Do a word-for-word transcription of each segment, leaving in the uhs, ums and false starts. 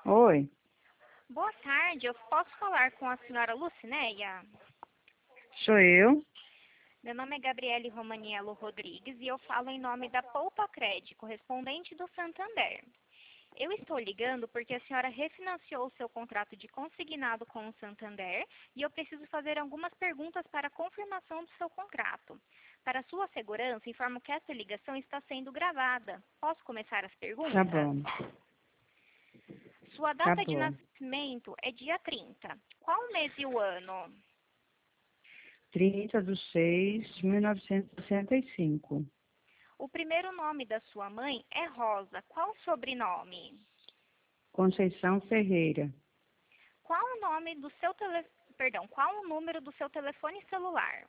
Oi, Boa tarde, eu posso falar com a senhora Lucinéia? sou eu. Meu nome é Gabriele Romaniello Rodrigues e eu falo em nome da Poupa Cred, correspondente do Santander. Eu estou ligando porque a senhora refinanciou o seu contrato de consignado com o Santander e eu preciso fazer algumas perguntas para a confirmação do seu contrato. Para sua segurança, informo que esta ligação está sendo gravada. Posso começar as Tá perguntas? bom, Sua tá data de bom. nascimento é dia trinta. Qual o mês e o ano? Trinta de seis de mil novecentos e sessenta e cinco. O primeiro nome da sua mãe é Rosa. Qual o sobrenome? Conceição Ferreira. Qual o nome do seu tele... Perdão, qual o número do seu telefone celular?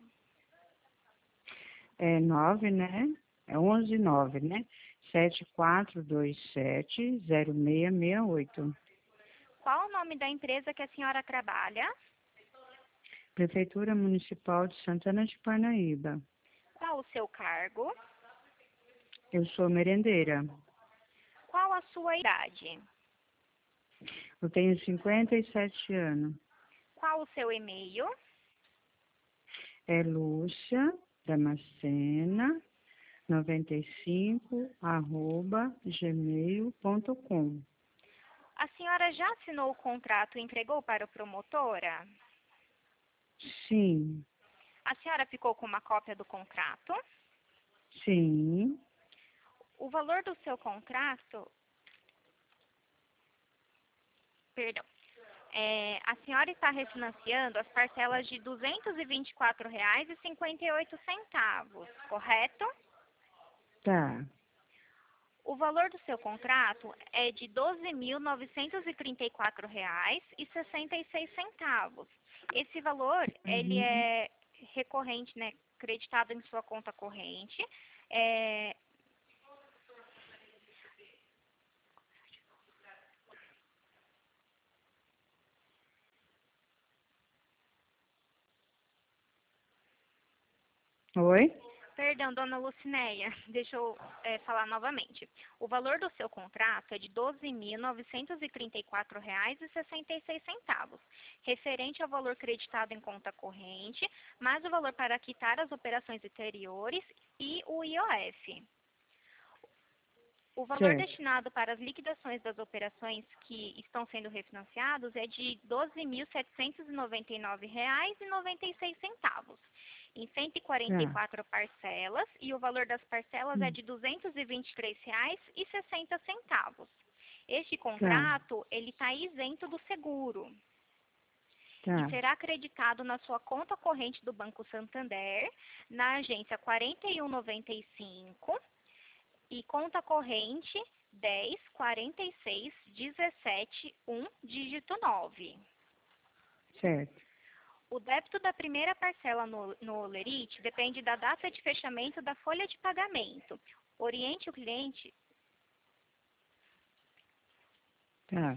É nove, né? É onze nove, né? Sete quatro dois sete zero seis seis oito. Qual o nome da empresa que a senhora trabalha? Prefeitura Municipal de Santana de Parnaíba. Qual o seu cargo? Eu sou merendeira. Qual a sua idade? Eu tenho cinquenta e sete anos. Qual o seu e-mail? É Lúcia Damascena noventa e cinco arroba gmail ponto com. A senhora já assinou o contrato e entregou para a promotora? Sim, A senhora ficou com uma cópia do contrato? sim, O valor do seu contrato... Perdão. É, a senhora está refinanciando as parcelas de duzentos e vinte e quatro reais e cinquenta e oito centavos, correto? tá, O valor do seu contrato é de doze mil novecentos e trinta e quatro reais e sessenta e seis centavos. Esse valor, ele uhum. é recorrente, né, creditado em sua conta corrente. É, Oi? Perdão, dona Lucinéia, deixa eu é, falar novamente. O valor do seu contrato é de doze mil novecentos e trinta e quatro reais e sessenta e seis centavos, referente ao valor creditado em conta corrente, mais o valor para quitar as operações anteriores e o I O F. O valor Certo, destinado para as liquidações das operações que estão sendo refinanciados é de doze mil setecentos e noventa e nove reais e noventa e seis centavos, em cento e quarenta e tá, quatro parcelas, e o valor das parcelas é hum, de duzentos e vinte e três reais e sessenta centavos. Este tá, contrato, ele está isento do seguro e tá, será acreditado na sua conta corrente do Banco Santander, na agência quarenta e um noventa e cinco, e conta corrente dez, quarenta e seis, dezessete, um, dígito nove. certo. O débito da primeira parcela no, no Olerite depende da data de fechamento da folha de pagamento. Oriente o cliente. Tá,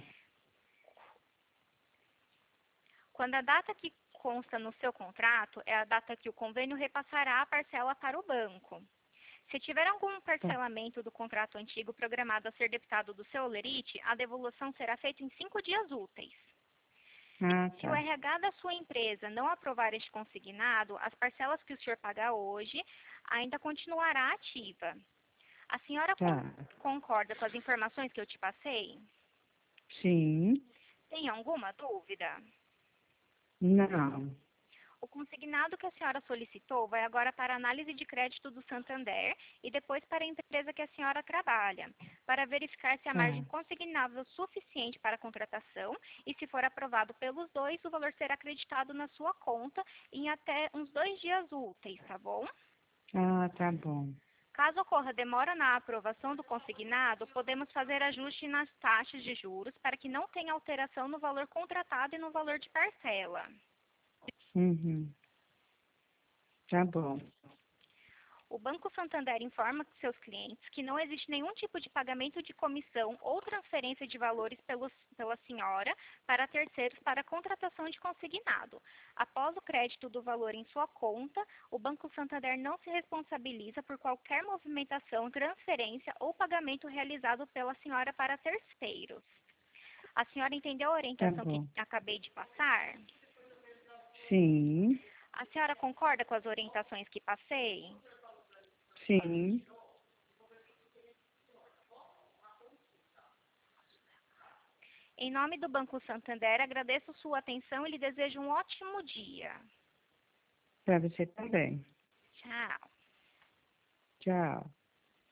Quando a data que consta no seu contrato é a data que o convênio repassará a parcela para o banco. Se tiver algum tá. parcelamento do contrato antigo programado a ser debitado do seu Olerite, a devolução será feita em cinco dias úteis. Ah, Se o tá, R H da sua empresa não aprovar este consignado, as parcelas que o senhor pagar hoje ainda continuará ativa. A senhora con tá. concorda com as informações que eu te passei? Sim, Tem alguma dúvida? não. O consignado que a senhora solicitou vai agora para a análise de crédito do Santander e depois para a empresa que a senhora trabalha, para verificar se a Tá, margem consignável é suficiente para a contratação e, se for aprovado pelos dois, o valor será acreditado na sua conta em até uns dois dias úteis, tá bom? ah, tá bom. Caso ocorra demora na aprovação do consignado, podemos fazer ajuste nas taxas de juros para que não tenha alteração no valor contratado e no valor de parcela. Uhum, tá bom. O Banco Santander informa seus clientes que não existe nenhum tipo de pagamento de comissão ou transferência de valores pelos, pela senhora para terceiros para a contratação de consignado. Após o crédito do valor em sua conta, o Banco Santander não se responsabiliza por qualquer movimentação, transferência ou pagamento realizado pela senhora para terceiros. A senhora entendeu a Tá orientação bom. que acabei de passar? Sim, A senhora concorda com as orientações que passei? sim. Em nome do Banco Santander, agradeço sua atenção e lhe desejo um ótimo dia. Para você também. Tchau. Tchau.